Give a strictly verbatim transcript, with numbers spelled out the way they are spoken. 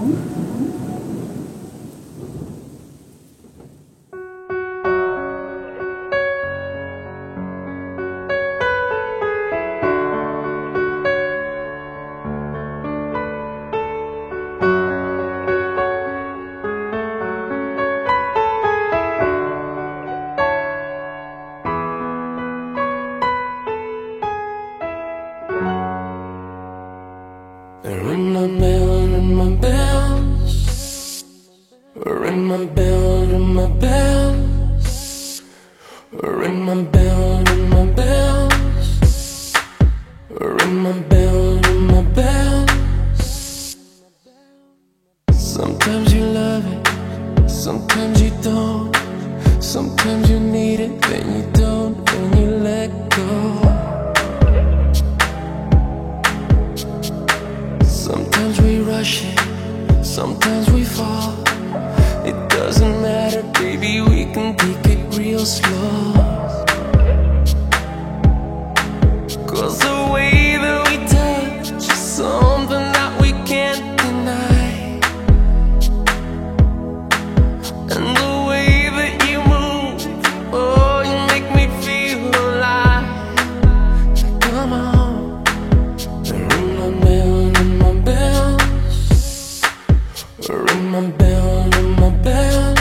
Ring my bell, ring my bells. Ring my bell, ring my bells. Ring my bell, ring my bells. Ring my bell, ring my bells. Sometimes you love it, sometimes you don't. Sometimes you need it, then you don't, then you let go. Sometimes we rush it, sometimes we fall. It doesn't matter, baby, we can take it real slow. Cause the way that we touch is something that we can't deny. And the way that you move, oh, you make me feel alive. Come on, ring my bell, ring my bells. Ring my bell, ring my bell.